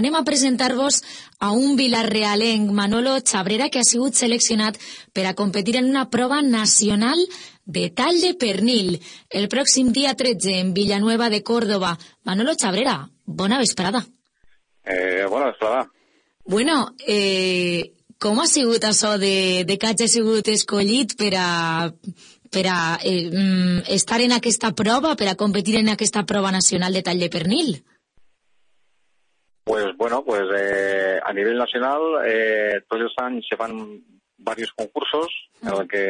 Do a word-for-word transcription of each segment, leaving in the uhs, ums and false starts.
anem a presentar-vos a un vilarrealenc, Manolo Chabrera, que ha sigut seleccionat per a competir en una prova nacional de tall de pernil el pròxim dia tretze en Villanueva de Córdoba. Manolo Chabrera, bona vesprada. Eh, bona vesprada. Bueno, eh, com ha sigut això de, de que hagi sigut escollit per a, per a eh, estar en aquesta prova, per a competir en aquesta prova nacional de tall de pernil? Pues bueno, pues eh, a nivell nacional eh, tots els anys se fan diversos concursos mm. en el que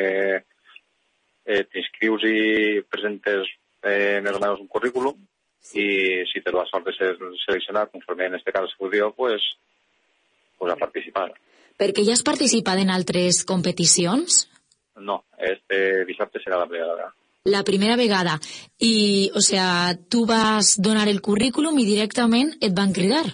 eh, t'inscrius i presentes eh, més o menys un currículum sí. I si tens la sort de ser seleccionat, conforme en este cas se podia, pues, pues a participar. Perquè ja has participat en altres competicions? No, este dissabte serà la primera vegada. La primera vegada. I, o sea, tu vas donar el currículum i directament et van cridar?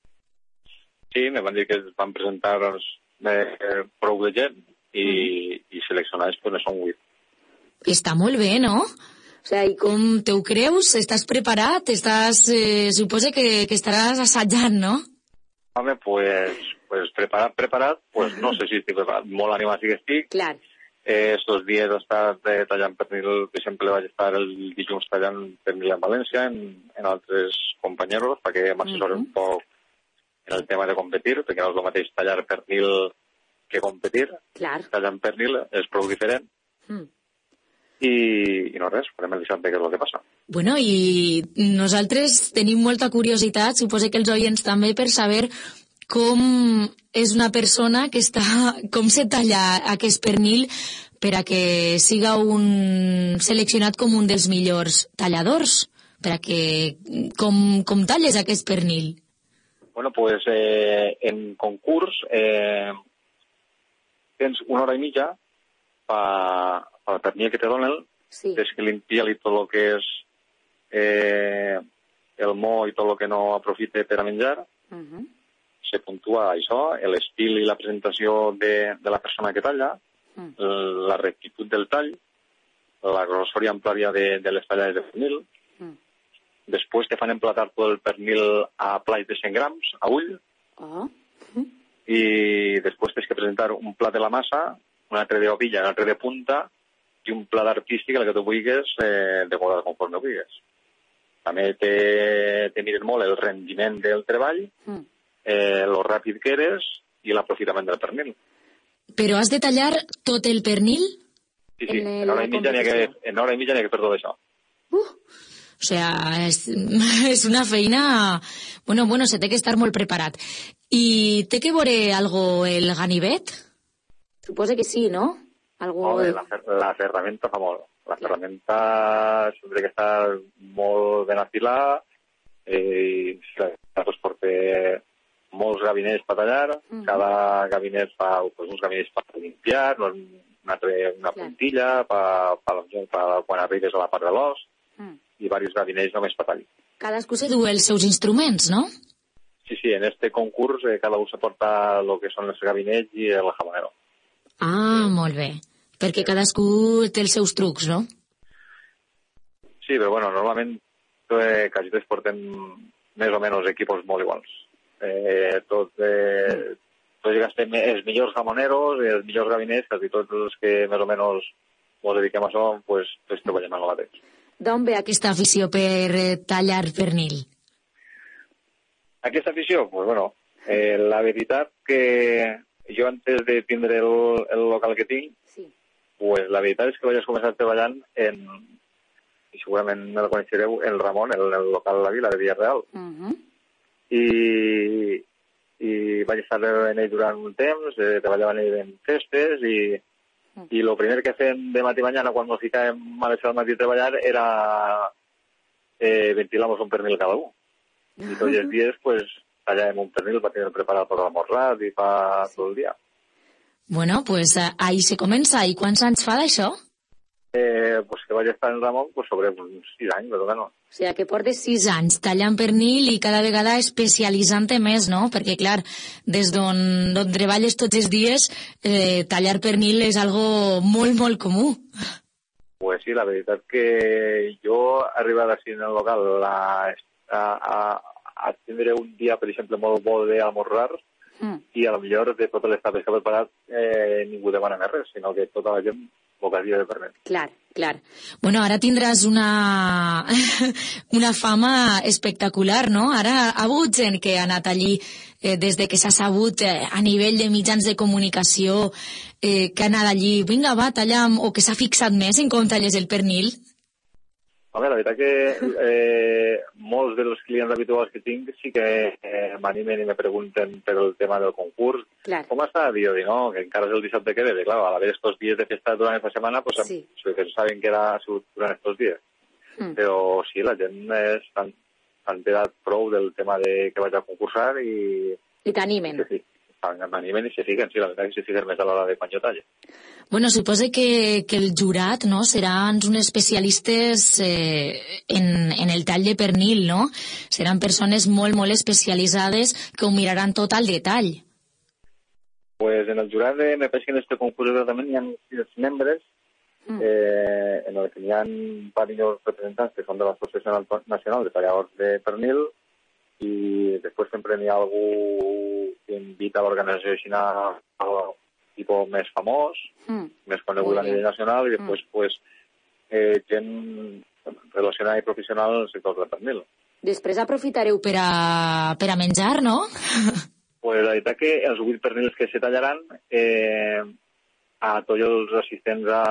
Sí, me van dir que es van presentar eh, prou de gent i, mm. i seleccionats pues, són vuit. Està molt bé, no? O sea, i com te ho creus? Estàs preparat? Estàs, eh, suposa que, que estaràs assajant, no? Home, pues, pues preparat, preparat, pues no sé si estic preparat. Molt animat sí que estic. Clar. Eh, estos dies he estat eh, tallant pernil, per exemple, vaig estar el dilluns tallant pernil en València, en, en altres companyeros, perquè m'assessoren mm -hmm. un poc en el tema de competir, perquè no és el mateix tallar pernil que competir. Clar. Tallant pernil és prou diferent. Mm. I, i no res, farem el dissabte què és el que passa. Bueno, i nosaltres tenim molta curiositat, suposo que els oients també, per saber com és una persona que està, com se talla aquest pernil per a que siga un seleccionat com un dels millors talladors, per a que com, com talles aquest pernil? Bueno, pues eh, en concurs eh, tens una hora i mitja per el pernil que te donen, sí. Tens que limpiar-li tot el que és eh, el mo i tot el que no aprofite per a menjar. Uh -huh. Se puntua això, l'estil i la presentació de, de la persona que talla, uh -huh. la rectitud del tall, la grossor i amplària de, de les tallades de pernil. Uh -huh. Després te fan emplatar tot el pernil a plats de cent grams, a ull. Uh -huh. I després tens que presentar un plat de la massa, un altre d'ovilla, un altre de punta, i un plat artístic, el que tu vulguis, eh, de moda conforme ho vulguis. També te, te miren molt el rendiment del treball, mm. eh, lo ràpid que eres i l'aprofitament del pernil. Però has de tallar tot el pernil? Sí, sí, en, en hora i mitja n'hi ha que, en hora i mitja n'hi ha que fer tot això. Uh, o sea, és, és una feina... Bueno, bueno, se té que estar molt preparat. I té que veure algo el ganivet? Suposa que sí, no? Algo... Oh, la, la ferramenta fa molt. La ferramenta sempre que està molt ben afilada eh, i pues, porta molts gabinets per tallar. Mm. Cada gabinet fa pues, uns gabinets per limpiar, una, una puntilla per, per, per quan arribes a la part de l'os mm. i diversos gabinets només per tallar. Cadascú se du els seus instruments, no? Sí, sí, en este concurs eh, cada un se porta el que són els gabinets i el jamonero. Ah, molt bé. Perquè cadascú té els seus trucs, no? Sí, però bueno, normalment eh, quasi tots portem més o menys equipos molt iguals. Eh, tots, eh, tots gastem els millors jamoneros, els millors gabinets, quasi tots els que més o menys ens dediquem a això, pues, pues treballem en el mateix. D'on ve aquesta afició per tallar pernil? Aquesta afició? Pues bueno, eh, la veritat que jo antes de tindre el, el local que tinc, sí. Pues la veritat és que vaig començar treballant en, i segurament el coneixereu, el Ramon, en el, el local de la vila de Villarreal. Uh -huh. I, i vaig estar en ell durant un temps, eh, treballava en ell en festes i, uh -huh. i el primer que fem de matí mañana quan ens ficàvem a les set del matí a treballar era eh, ventilar-nos un pernil cada un. I tots els dies, pues, tallàvem un pernil per tenir preparat per l'almorzat i per sí. tot el dia. Bueno, pues ahí se comença. I quants anys fa d'això? Eh, pues que vaig estar en Ramon pues, sobre uns sis anys, però bueno. O sigui, que portes sis anys tallant pernil i cada vegada especialitzant-te més, no? Perquè, clar, des d'on treballes tots els dies, eh, tallar pernil és algo molt, molt comú. Pues sí, la veritat que jo, arribat així en el local, a, a, a a tindre un dia, per exemple, molt bo d'almorzar, mm. i a lo millor de totes les tapes que ha preparat eh, ningú demana més res, sinó que tota la gent vocaria de permet. Clar, clar. Bueno, ara tindràs una una fama espectacular, no? Ara ha hagut gent que ha anat allí eh, des de que s'ha sabut eh, a nivell de mitjans de comunicació eh, que ha anat allí, vinga, va, talla'm, o que s'ha fixat més en com talles el pernil. Home, la veritat que eh, molts dels clients habituals que tinc sí que eh, m'animen i me pregunten per el tema del concurs. Clar. Com està? Diu, no, que encara és el dissabte que ve. Clar, a l'haver estos dies de festa durant aquesta setmana, pues, sí. pensaven que era durant estos dies. Mm. Però sí, la gent s'ha enterat prou del tema de que vaig a concursar i... I t'animen. Sí, sí. M'animen i se fiquen, sí, la veritat que se fiquen més a l'hora de quan jo talle. Bueno, suposo que, que el jurat, no?, seran uns especialistes eh, en, en el tall de pernil, no? Seran persones molt, molt especialitzades que ho miraran tot al detall. Pues en el jurat de, me penso que en este concurs exactament hi ha sis membres, mm. eh, en el que hi ha varios representants que són de l'Associació Nacional de Talladors de Pernil, i després sempre n'hi ha algú que invita a l'organització aixina al tipus més famós, mm. més conegut a nivell nacional, i després mm. pues, eh, gent relacionada i professional al sector del pernil. Després aprofitareu per a, per a menjar, no? Pues la veritat que els vuit pernils que se tallaran, eh, a tots els assistents a,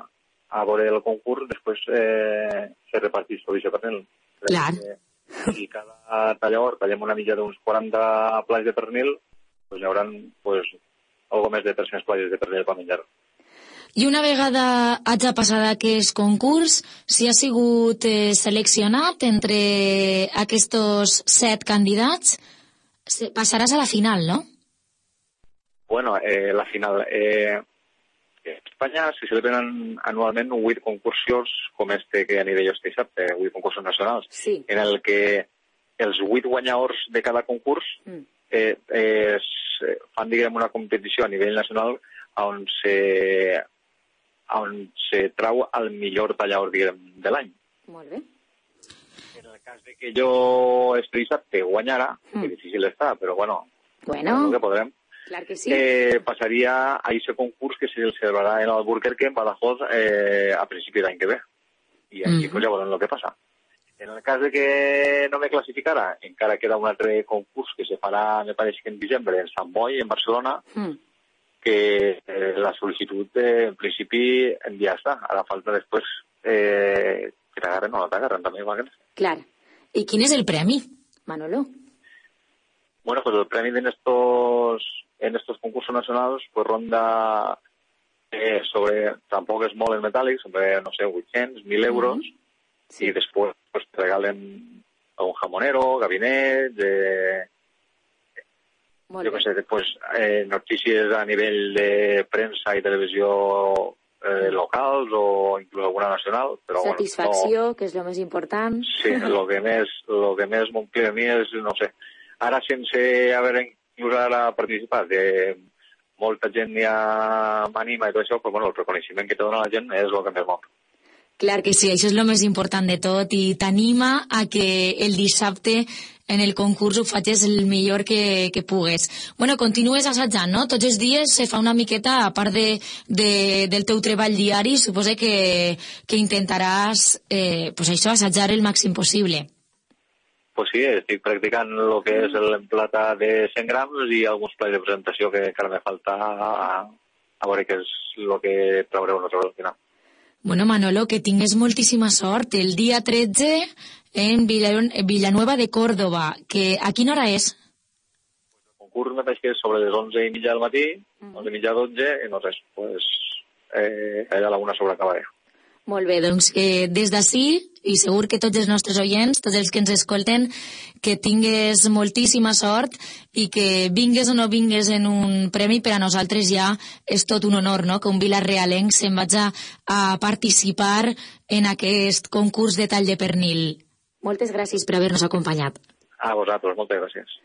a veure el concurs, després eh, se reparteix tot aquest pernil. Clar. Que, i cada tallador tallem una mitja d'uns quaranta plats de pernil, doncs hi haurà pues, algo més de tres-cents plats de pernil per menjar. I una vegada hagi passat aquest concurs, si ha sigut eh, seleccionat entre aquests set candidats, passaràs a la final, no? Bueno, eh, la final... Eh, en Espanya se celebren anualment huit concursos com este que a nivell este dissabte, huit concursos nacionals, sí. En el que els huit guanyadors de cada concurs mm. eh, eh, fan, diguem, una competició a nivell nacional on se, on se trau el millor tallador, diguem, de l'any. Molt bé. En el cas de que jo este dissabte guanyara, mm. que difícil està, però bueno, bueno. no que podrem, Clar que sí. Eh, passaria a aquest concurs que se celebrarà en Albuquerque, en Badajoz, eh, a principi d'any que ve. I aquí mm. pues, ja veurem el que passa. En el cas de que no me classificara, encara queda un altre concurs que se farà, me pareix que en desembre, en Sant Boi, en Barcelona, mm. que eh, la sol·licitud, eh, en principi, ja està. Ara falta després eh, que t'agarren o no t'agarren, també. Clar. I quin és el premi, Manolo? Bueno, pues el premi de estos... en estos concursos nacionals pues ronda eh, sobre, tampoc és molt en metàl·lic, sobre, no sé, vuit-cents, mil euros, mm-hmm. sí. I després pues, te regalen un jamonero, gabinet, eh, jo què sé, després eh, notícies a nivell de premsa i televisió eh, locals o inclús alguna nacional. Però, satisfacció, bueno, no... que és el més important. Sí, el que més, lo que més m'ompli a mi és, no sé, ara sense haver inclús ara participat, de molta gent ja m'anima i tot això, però bueno, el reconeixement que te dona la gent és el que més m'ompli. Clar que sí, això és el més important de tot i t'anima a que el dissabte en el concurs ho facis el millor que, que pugues. Bueno, continues assajant, no? Tots els dies se fa una miqueta, a part de, de, del teu treball diari, suposo que, que intentaràs eh, pues això, assajar el màxim possible. Pues sí, estic practicant el que és l'emplata de cent grams i alguns plats de presentació que encara me falta a, a veure què és el que traureu nosaltres al final. Bueno, Manolo, que tingues moltíssima sort. El dia tretze en Villanueva de Córdoba, que a quina hora és? El concurs me pareix que és sobre les onze i mitja del matí, mm. onze i mitja, dotze, i no res, pues, eh, allà a la una sobre acabaré. Molt bé, doncs eh, des d'ací, i segur que tots els nostres oients, tots els que ens escolten, que tingues moltíssima sort i que vingues o no vingues en un premi, per a nosaltres ja és tot un honor, no?, que un vilarealenc se'n vagi a participar en aquest concurs de tall de pernil. Moltes gràcies per haver-nos acompanyat. A vosaltres, moltes gràcies.